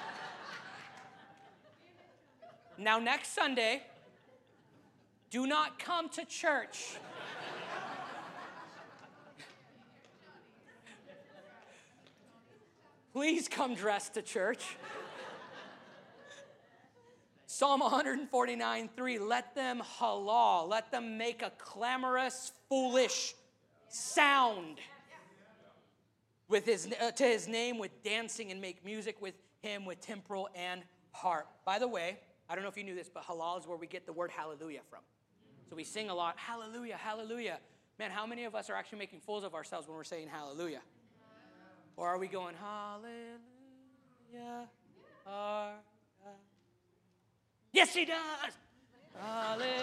Now, next Sunday, do not come to church. Please come dressed to church. Psalm one forty-nine, three, let them halal, let them make a clamorous, foolish sound with his, uh, to his name with dancing and make music with him with timbrel and harp. By the way, I don't know if you knew this, but halal is where we get the word hallelujah from. So we sing a lot, hallelujah, hallelujah. Man, how many of us are actually making fools of ourselves when we're saying hallelujah? Or are we going, hallelujah, our God? Yes, he does. Hallelujah.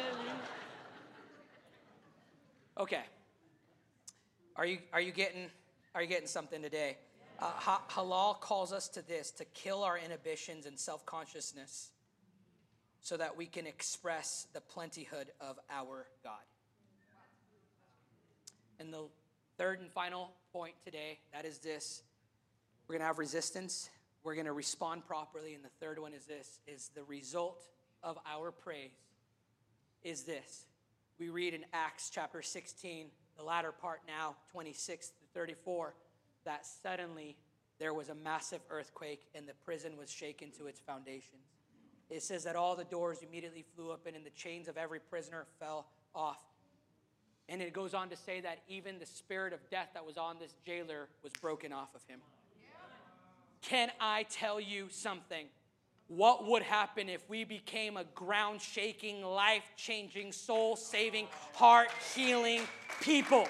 Okay. Are you are you getting are you getting something today? Uh, ha- halal calls us to this, to kill our inhibitions and self-consciousness so that we can express the plentyhood of our God. And the third and final point today, that is this. We're going to have resistance. We're going to respond properly. And the third one is this, is the result of our praise is this. We read in Acts chapter sixteen, the latter part now, twenty-six to thirty-four, that suddenly there was a massive earthquake and the prison was shaken to its foundations. It says that all the doors immediately flew open and the chains of every prisoner fell off. And it goes on to say that even the spirit of death that was on this jailer was broken off of him. Can I tell you something? What would happen if we became a ground-shaking, life-changing, soul-saving, heart-healing people?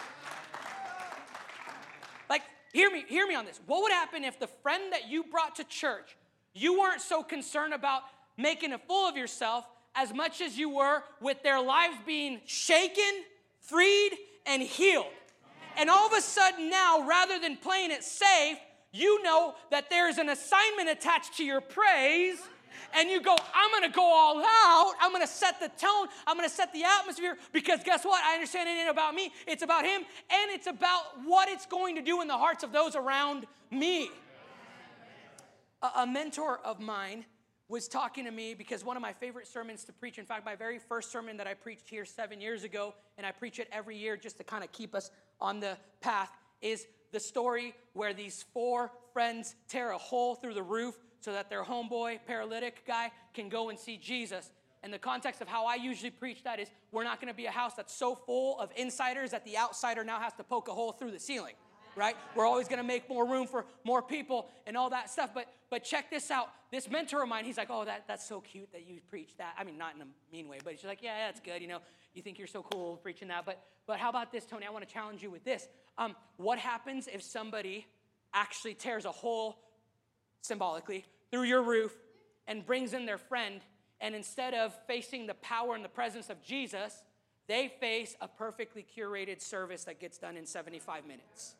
Like, hear me, hear me on this. What would happen if the friend that you brought to church, you weren't so concerned about making a fool of yourself as much as you were with their lives being shaken, freed, and healed? And all of a sudden now, rather than playing it safe, you know that there's an assignment attached to your praise, and you go, I'm going to go all out. I'm going to set the tone. I'm going to set the atmosphere, because guess what? I understand it ain't about me. It's about him, and it's about what it's going to do in the hearts of those around me. A, a mentor of mine was talking to me because one of my favorite sermons to preach, in fact, my very first sermon that I preached here seven years ago, and I preach it every year just to kind of keep us on the path, is the story where these four friends tear a hole through the roof so that their homeboy, paralytic guy, can go and see Jesus. And the context of how I usually preach that is we're not going to be a house that's so full of insiders that the outsider now has to poke a hole through the ceiling, right? We're always going to make more room for more people and all that stuff. But but check this out. This mentor of mine, he's like, oh, that, that's so cute that you preach that. I mean, not in a mean way, but he's like, yeah, that's good. You know, you think you're so cool preaching that. But but how about this, Tony? I want to challenge you with this. Um, what happens if somebody actually tears a hole, symbolically, through your roof and brings in their friend, and instead of facing the power and the presence of Jesus, they face a perfectly curated service that gets done in seventy-five minutes?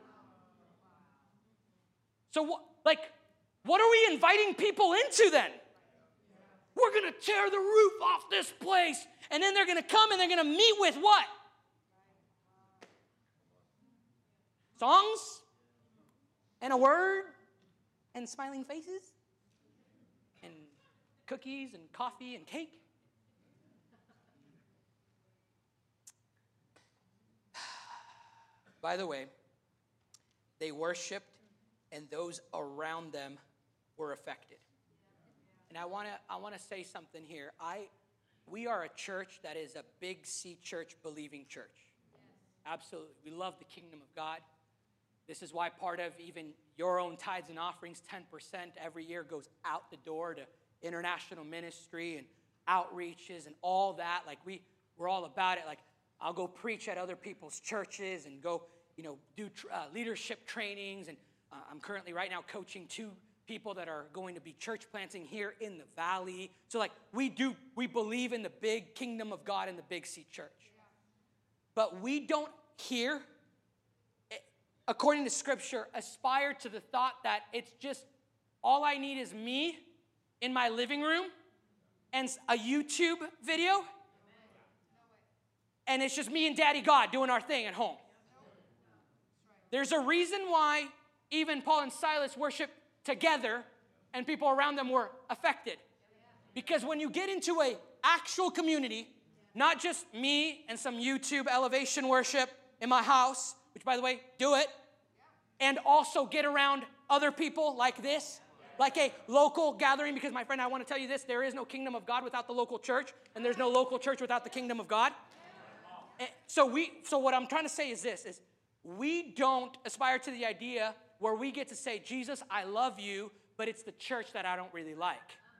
So, what, like, what are we inviting people into then? We're going to tear the roof off this place, and then they're going to come and they're going to meet with what? Songs? And a word? And smiling faces? and cookies and coffee and cake. By the way, they worshiped, and those around them were affected. And I want to I want to say something here. I we are a church that is a big C church believing church. Absolutely. We love the kingdom of God. This is why part of even your own tithes and offerings, ten percent every year goes out the door to international ministry and outreaches and all that. Like we we're all about it. Like I'll go preach at other people's churches and go, you know, do uh, leadership trainings. And uh, I'm currently right now coaching two people that are going to be church planting here in the valley. So like we do, we believe in the big kingdom of God in the Big C church. But we don't here, according to scripture, aspire to the thought that it's just all I need is me in my living room and a YouTube video. And it's just me and Daddy God doing our thing at home. There's a reason why even Paul and Silas worshiped together and people around them were affected. Because when you get into an actual community, not just me and some YouTube elevation worship in my house, which by the way, do it, and also get around other people like this, like a local gathering, because my friend, I want to tell you this, there is no kingdom of God without the local church, and there's no local church without the kingdom of God. And so we, so what I'm trying to say is this, is we don't aspire to the idea where we get to say, Jesus, I love you, but it's the church that I don't really like.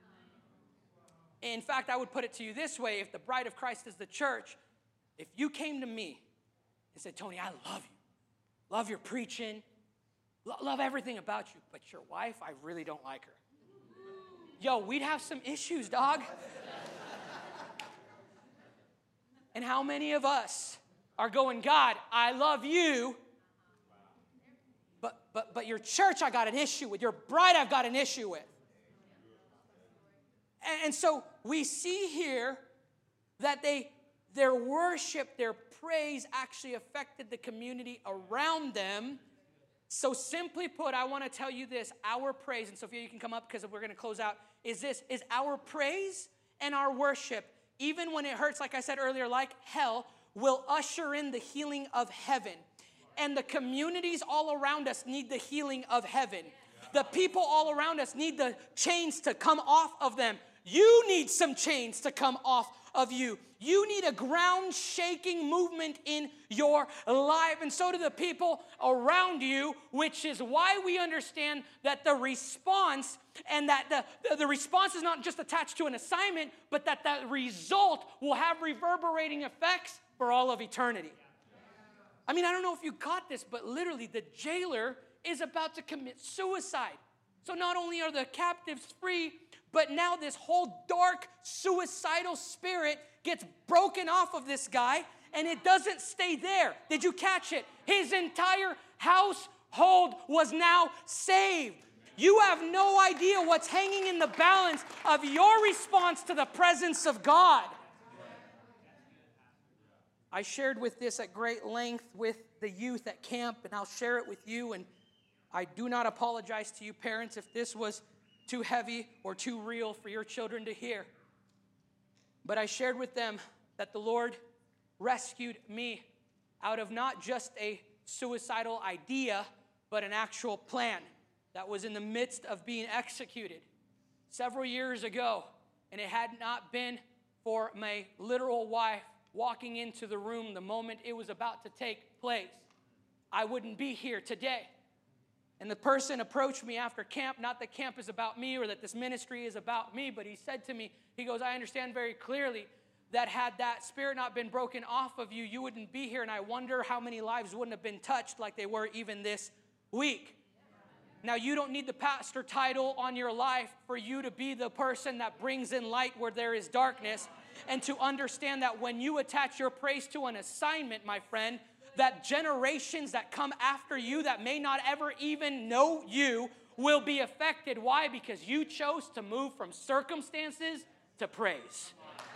In fact, I would put it to you this way, if the bride of Christ is the church, if you came to me and said, Tony, I love you, love your preaching, lo- love everything about you, but your wife, I really don't like her. Yo, we'd have some issues, dog. And how many of us are going, God, I love you, but but but your church I got an issue with, your bride I've got an issue with. And, and so we see here that they their worship, their praise actually affected the community around them. So simply put, I want to tell you this, our praise, and Sophia, you can come up because we're going to close out, is this, is our praise and our worship, even when it hurts, like I said earlier, like hell, will usher in the healing of heaven. And the communities all around us need the healing of heaven. The people all around us need the chains to come off of them. You need some chains to come off of you. You need a ground-shaking movement in your life, and so do the people around you, which is why we understand that the response, and that the, the response is not just attached to an assignment, but that the result will have reverberating effects for all of eternity. I mean, I don't know if you caught this, but literally the jailer is about to commit suicide. So not only are the captives free, but now this whole dark suicidal spirit gets broken off of this guy, and it doesn't stay there. Did you catch it? His entire household was now saved. You have no idea what's hanging in the balance of your response to the presence of God. I shared with this at great length with the youth at camp, and I'll share it with you, and I do not apologize to you parents if this was too heavy or too real for your children to hear. But I shared with them that the Lord rescued me out of not just a suicidal idea, but an actual plan that was in the midst of being executed several years ago. And it had not been for my literal wife walking into the room the moment it was about to take place, I wouldn't be here today. And the person approached me after camp, not that camp is about me or that this ministry is about me, but he said to me, he goes, I understand very clearly that had that spirit not been broken off of you, you wouldn't be here, and I wonder how many lives wouldn't have been touched like they were even this week. Now, you don't need the pastor title on your life for you to be the person that brings in light where there is darkness, and to understand that when you attach your praise to an assignment, my friend, that generations that come after you that may not ever even know you will be affected. Why? Because you chose to move from circumstances to praise.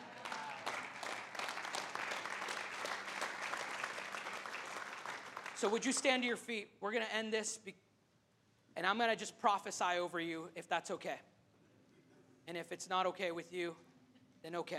So would you stand to your feet? We're going to end this, and I'm going to just prophesy over you, if that's okay. And if it's not okay with you, then okay.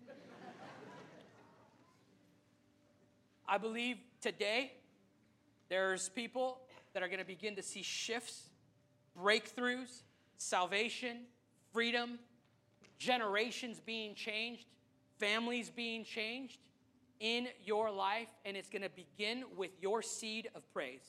I believe today there's people that are going to begin to see shifts, breakthroughs, salvation, freedom, generations being changed, families being changed in your life, and it's going to begin with your seed of praise.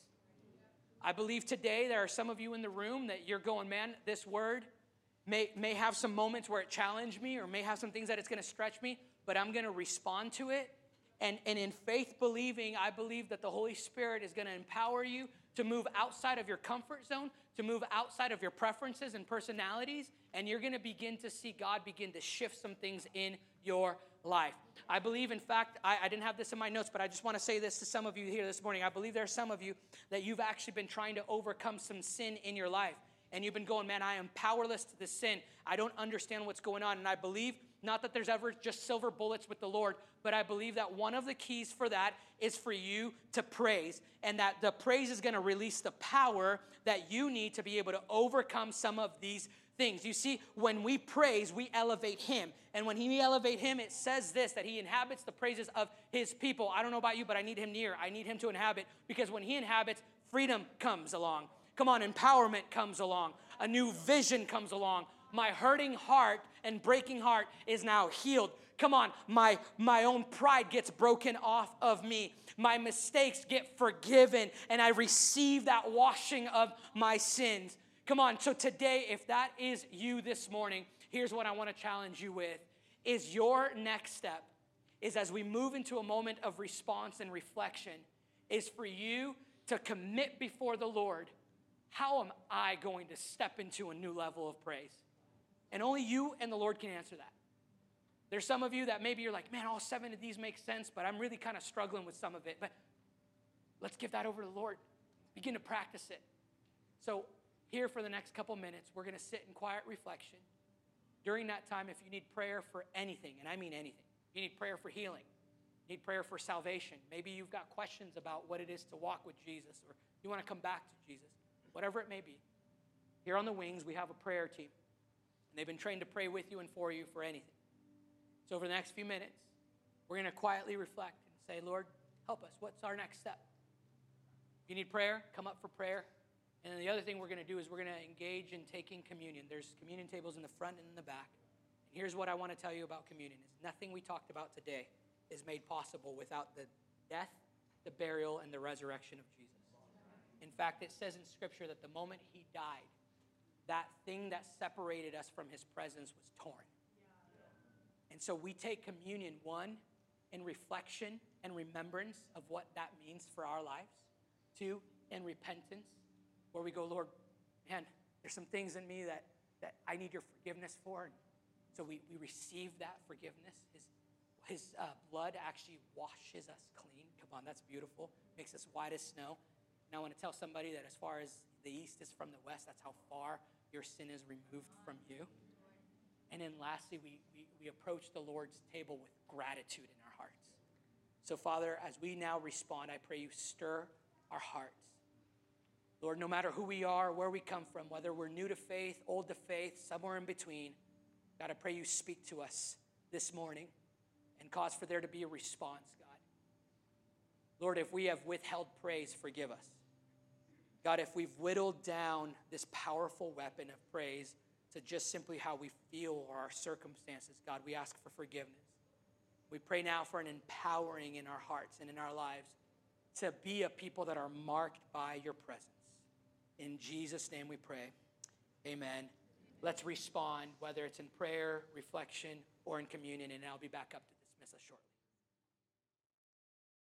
I believe today there are some of you in the room that you're going, man, this word may, may have some moments where it challenged me or may have some things that it's going to stretch me, but I'm going to respond to it. And, and in faith believing, I believe that the Holy Spirit is going to empower you to move outside of your comfort zone, to move outside of your preferences and personalities, and you're going to begin to see God begin to shift some things in your life. I believe, in fact, I, I didn't have this in my notes, but I just want to say this to some of you here this morning. I believe there are some of you that you've actually been trying to overcome some sin in your life, and you've been going, man, I am powerless to this sin. I don't understand what's going on, and I believe not that there's ever just silver bullets with the Lord, but I believe that one of the keys for that is for you to praise, and that the praise is going to release the power that you need to be able to overcome some of these things. You see, when we praise, we elevate him. And when we elevate him, it says this, that he inhabits the praises of his people. I don't know about you, but I need him near. I need him to inhabit, because when he inhabits, freedom comes along. Come on, empowerment comes along. A new vision comes along. My hurting heart and breaking heart is now healed. Come on, my, my own pride gets broken off of me. My mistakes get forgiven, and I receive that washing of my sins. Come on, so today, if that is you this morning, here's what I want to challenge you with, is your next step, is as we move into a moment of response and reflection, is for you to commit before the Lord, how am I going to step into a new level of praise? And only you and the Lord can answer that. There's some of you that maybe you're like, man, all seven of these make sense, but I'm really kind of struggling with some of it. But let's give that over to the Lord. Begin to practice it. So here for the next couple minutes, we're going to sit in quiet reflection. During that time, if you need prayer for anything, and I mean anything, you need prayer for healing, you need prayer for salvation. Maybe you've got questions about what it is to walk with Jesus, or you want to come back to Jesus, whatever it may be. Here on the Wings, we have a prayer team. And they've been trained to pray with you and for you for anything. So over the next few minutes, we're going to quietly reflect and say, Lord, help us. What's our next step? If you need prayer, come up for prayer. And then the other thing we're going to do is we're going to engage in taking communion. There's communion tables in the front and in the back. And here's what I want to tell you about communion. Is nothing we talked about today is made possible without the death, the burial, and the resurrection of Jesus. In fact, it says in Scripture that the moment he died, that thing that separated us from his presence was torn. And so we take communion, one, in reflection and remembrance of what that means for our lives. Two, in repentance, where we go, Lord, man, there's some things in me that, that I need your forgiveness for. And so we, we receive that forgiveness. His, his uh, blood actually washes us clean. Come on, that's beautiful. Makes us white as snow. And I want to tell somebody that as far as the east is from the west, that's how far your sin is removed from you. And then lastly, we, we, we approach the Lord's table with gratitude in our hearts. So Father, as we now respond, I pray you stir our hearts. Lord, no matter who we are, where we come from, whether we're new to faith, old to faith, somewhere in between, God, I pray you speak to us this morning and cause for there to be a response, God. Lord, if we have withheld praise, forgive us. God, if we've whittled down this powerful weapon of praise to just simply how we feel or our circumstances, God, we ask for forgiveness. We pray now for an empowering in our hearts and in our lives to be a people that are marked by your presence. In Jesus' name we pray. Amen. Let's respond, whether it's in prayer, reflection, or in communion, and I'll be back up to dismiss us shortly.